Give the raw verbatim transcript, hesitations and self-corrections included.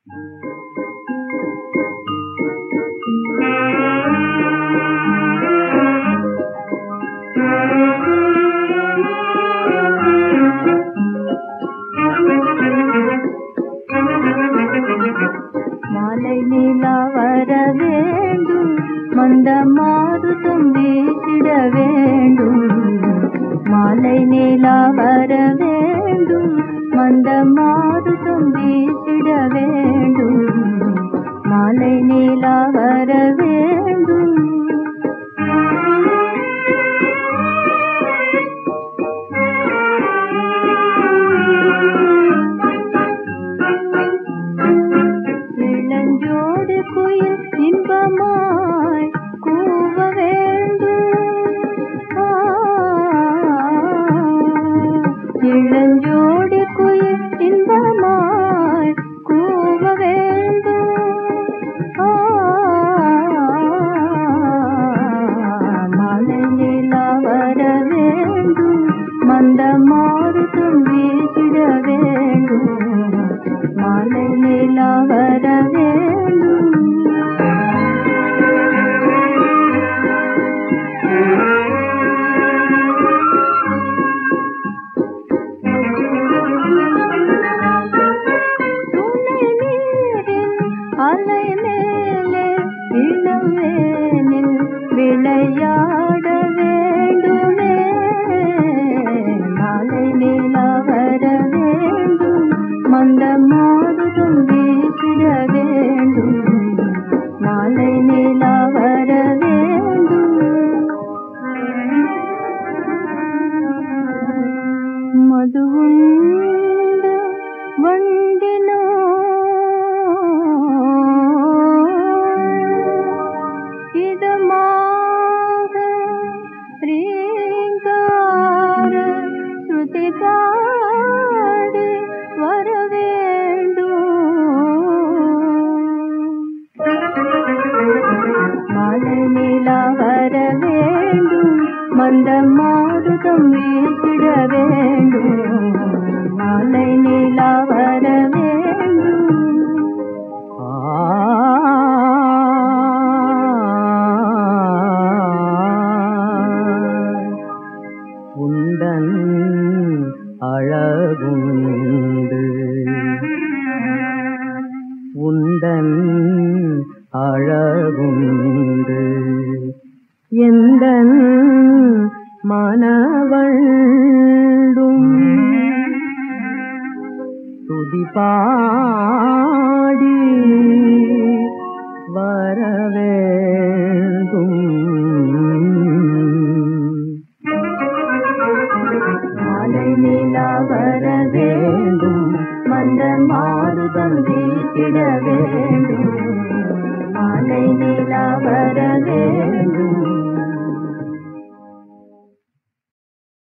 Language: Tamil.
மாலை நிலா வர வேண்டும், மந்த மாருதம் வீசிட வேண்டும். மாலை நிலா வர வேண்டும், மந்த மாருதம் வீசிட வேண்டும். மாலை நிலா வர வேண்டும். இளஞ்சோடு குயில் இன்பமாய் கூவ வேண்டும். இளஞ்சோடு குயில் இன்பமாய் கூவ வேண்டும். மாலை நிலா வர வேண்டும், மந்த மாருதம் வீசிட வேண்டும். மாலை நிலா வர வேண்டும். துணை நீரின் அலை மேலே இளவேனில் விளையாட வேண்டுமே. மாலை நிலா வர வேண்டும், மந்த மாருதம் வீசிட வேண்டும். மாலை நிலா வர வேண்டும். மதுவுண்ட வண்டினோ இதமாக ரீங்கார ஸ்ருதி பாடி வர வேண்டும். மாலை நிலா வர வேண்டும், மந்த மாருதம் வீசிட வேண்டும். மாலை நிலா வர வேண்டும். உந்தன் அழகுண்டு, உந்தன் அழகுண்டு, எந்தன் மனவள்ளும் துதி பாடி வர வேண்டும். மாலை நிலா வர வேண்டும், மந்த மாருதம் வீசிட வேண்டும்.